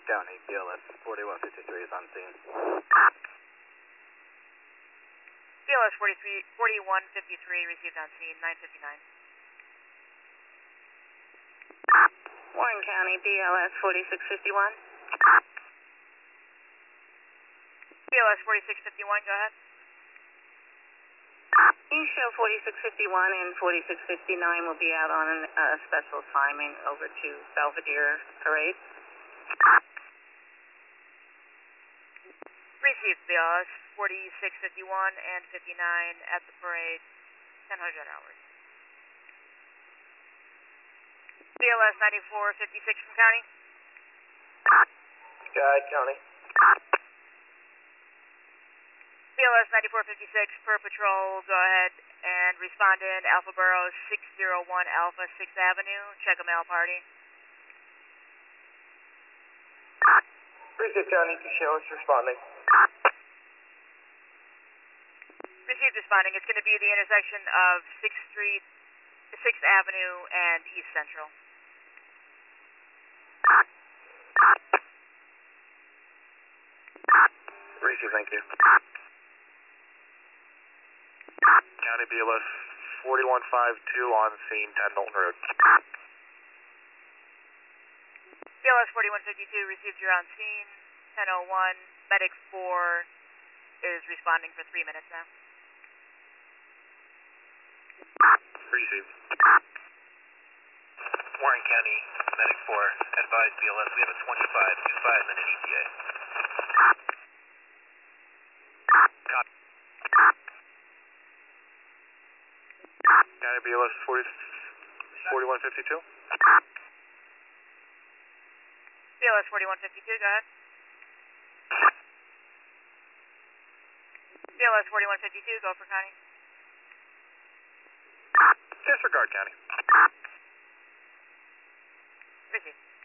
County, BLS 4153 is on scene. BLS 4153 received on scene, 9:59. Warren County, BLS 4651. BLS 4651, go ahead. You show 4651 and 4659 will be out on a special assignment over to Belvedere Parade. Received BLS 4651 and 59 at the parade, 1000 hours. BLS 9456 from County. Guide, County. BLS 9456 per patrol, go ahead and respond in Alpha Borough 601 Alpha 6th Avenue, check a mail party. Received, County, show us responding. Received responding. It's going to be the intersection of 6th Street, 6th Avenue, and East Central. Received, thank you. County BLS 4152 on scene, 10 Knowlton Road. BLS 4152 received, you're on scene, 10:01. Medic 4 is responding for 3 minutes now. Received. Warren County, Medic 4, advise BLS, we have a 25-minute ETA. Copy. County BLS 4152? BLS 4152, go ahead. BLS 4152, go for County. Disregard, County. Received.